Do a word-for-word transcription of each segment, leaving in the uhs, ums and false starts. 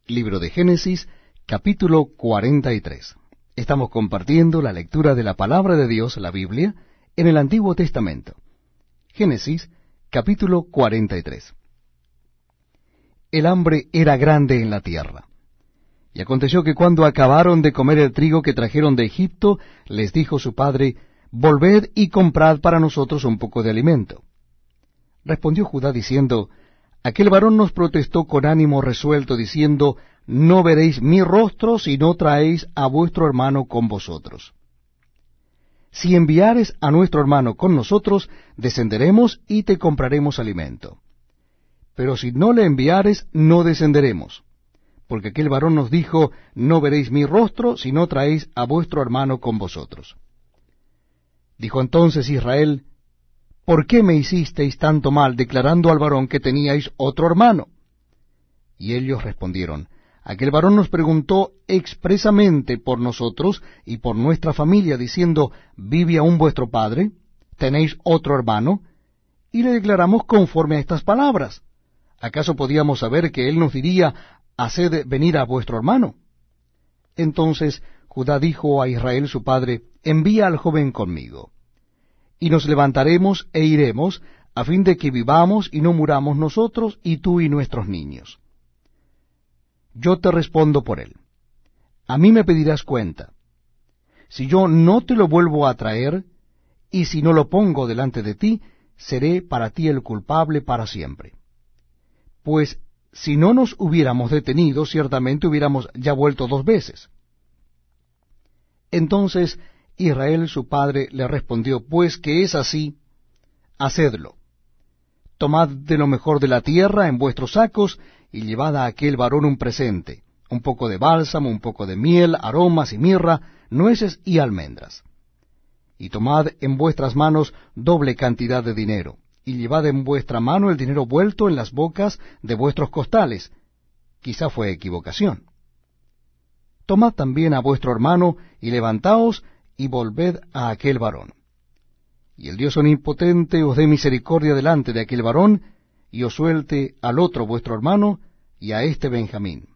Libro de Génesis, capítulo cuarenta y tres. Estamos compartiendo la lectura de la palabra de Dios, la Biblia, en el Antiguo Testamento. Génesis, capítulo cuarenta y tres. El hambre era grande en la tierra. Y aconteció que cuando acabaron de comer el trigo que trajeron de Egipto, les dijo su padre, Volved y comprad para nosotros un poco de alimento. Respondió Judá diciendo, Aquel varón nos protestó con ánimo resuelto, diciendo, No veréis mi rostro si no traéis a vuestro hermano con vosotros. Si enviares a nuestro hermano con nosotros, descenderemos y te compraremos alimento. Pero si no le enviares, no descenderemos. Porque aquel varón nos dijo, No veréis mi rostro si no traéis a vuestro hermano con vosotros. Dijo entonces Israel, ¿Por qué me hicisteis tanto mal, declarando al varón que teníais otro hermano? Y ellos respondieron, Aquel varón nos preguntó expresamente por nosotros y por nuestra familia, diciendo, ¿Vive aún vuestro padre? ¿Tenéis otro hermano? Y le declaramos conforme a estas palabras. ¿Acaso podíamos saber que él nos diría, Haced venir a vuestro hermano? Entonces Judá dijo a Israel su padre, Envía al joven conmigo, y nos levantaremos e iremos, a fin de que vivamos y no muramos nosotros, y tú y nuestros niños. Yo te respondo por él. A mí me pedirás cuenta. Si yo no te lo vuelvo a traer, y si no lo pongo delante de ti, seré para ti el culpable para siempre. Pues si no nos hubiéramos detenido, ciertamente hubiéramos ya vuelto dos veces. Entonces Israel su padre le respondió, Pues que es así, hacedlo. Tomad de lo mejor de la tierra en vuestros sacos, y llevad a aquel varón un presente, un poco de bálsamo, un poco de miel, aromas y mirra, nueces y almendras. Y tomad en vuestras manos doble cantidad de dinero, y llevad en vuestra mano el dinero vuelto en las bocas de vuestros costales. Quizá fue equivocación. Tomad también a vuestro hermano, y levantaos, y volved a aquel varón. Y el Dios omnipotente os dé misericordia delante de aquel varón, y os suelte al otro vuestro hermano, y a este Benjamín.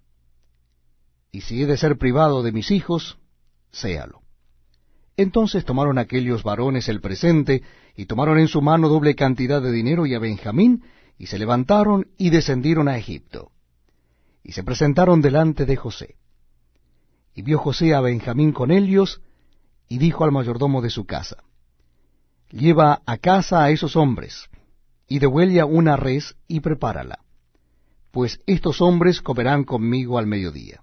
Y si he de ser privado de mis hijos, séalo. Entonces tomaron aquellos varones el presente, y tomaron en su mano doble cantidad de dinero y a Benjamín, y se levantaron y descendieron a Egipto. Y se presentaron delante de José. Y vio José a Benjamín con ellos, y dijo al mayordomo de su casa, Lleva a casa a esos hombres, y dehuella una res y prepárala, pues estos hombres comerán conmigo al mediodía.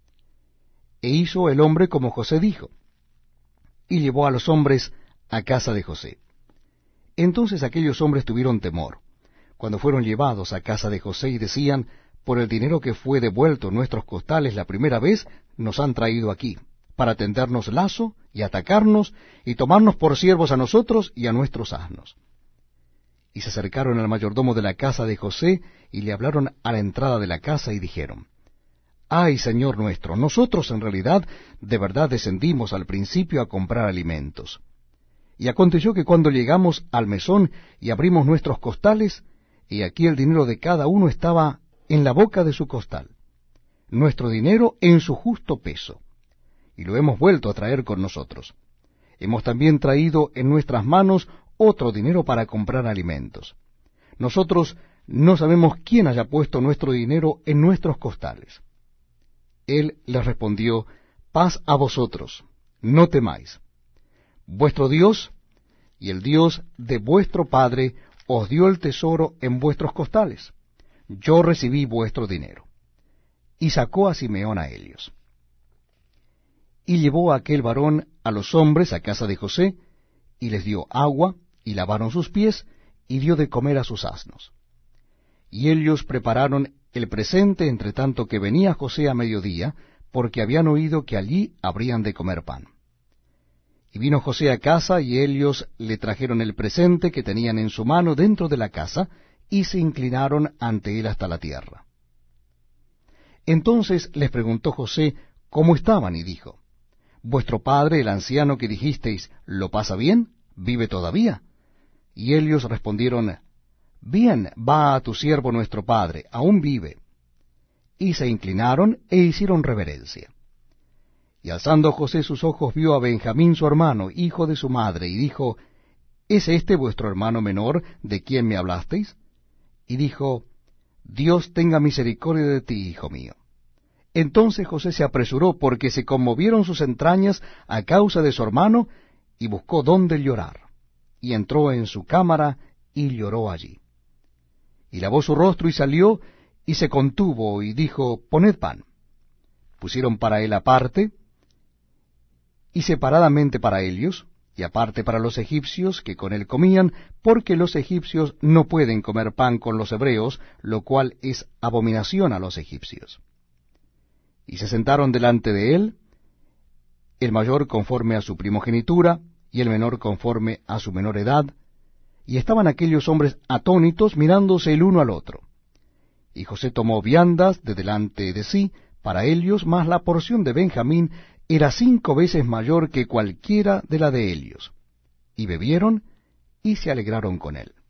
E hizo el hombre como José dijo, y llevó a los hombres a casa de José. Entonces aquellos hombres tuvieron temor, cuando fueron llevados a casa de José, y decían, Por el dinero que fue devuelto en nuestros costales la primera vez, nos han traído aquí, para tendernos lazo y atacarnos, y tomarnos por siervos a nosotros y a nuestros asnos. Y se acercaron al mayordomo de la casa de José, y le hablaron a la entrada de la casa, y dijeron, Ay, señor nuestro, nosotros en realidad de verdad descendimos al principio a comprar alimentos. Y aconteció que cuando llegamos al mesón y abrimos nuestros costales, y aquí el dinero de cada uno estaba en la boca de su costal, nuestro dinero en su justo peso, y lo hemos vuelto a traer con nosotros. Hemos también traído en nuestras manos otro dinero para comprar alimentos. Nosotros no sabemos quién haya puesto nuestro dinero en nuestros costales. Él les respondió, Paz a vosotros, no temáis. Vuestro Dios y el Dios de vuestro Padre os dio el tesoro en vuestros costales. Yo recibí vuestro dinero. Y sacó a Simeón a ellos. Y llevó a aquel varón a los hombres a casa de José, y les dio agua, y lavaron sus pies, y dio de comer a sus asnos. Y ellos prepararon el presente entre tanto que venía José a mediodía, porque habían oído que allí habrían de comer pan. Y vino José a casa, y ellos le trajeron el presente que tenían en su mano dentro de la casa, y se inclinaron ante él hasta la tierra. Entonces les preguntó José cómo estaban, y dijo, Vuestro padre, el anciano que dijisteis, ¿lo pasa bien? ¿Vive todavía? Y ellos respondieron, Bien, va a tu siervo nuestro padre, aún vive. y se inclinaron e hicieron reverencia. Y alzando José sus ojos vio a Benjamín su hermano, hijo de su madre, y dijo, ¿Es este vuestro hermano menor de quien me hablasteis? Y dijo, Dios tenga misericordia de ti, hijo mío. Entonces José se apresuró, porque se conmovieron sus entrañas a causa de su hermano, y buscó dónde llorar. Y entró en su cámara, y lloró allí. Y lavó su rostro, y salió, y se contuvo, y dijo, Poned pan. Pusieron para él aparte, y separadamente para ellos, y aparte para los egipcios que con él comían, porque los egipcios no pueden comer pan con los hebreos, lo cual es abominación a los egipcios. Y se sentaron delante de él, el mayor conforme a su primogenitura, y el menor conforme a su menor edad, y estaban aquellos hombres atónitos mirándose el uno al otro. Y José tomó viandas de delante de sí para ellos, mas la porción de Benjamín era cinco veces mayor que cualquiera de la de ellos. Y bebieron y se alegraron con él.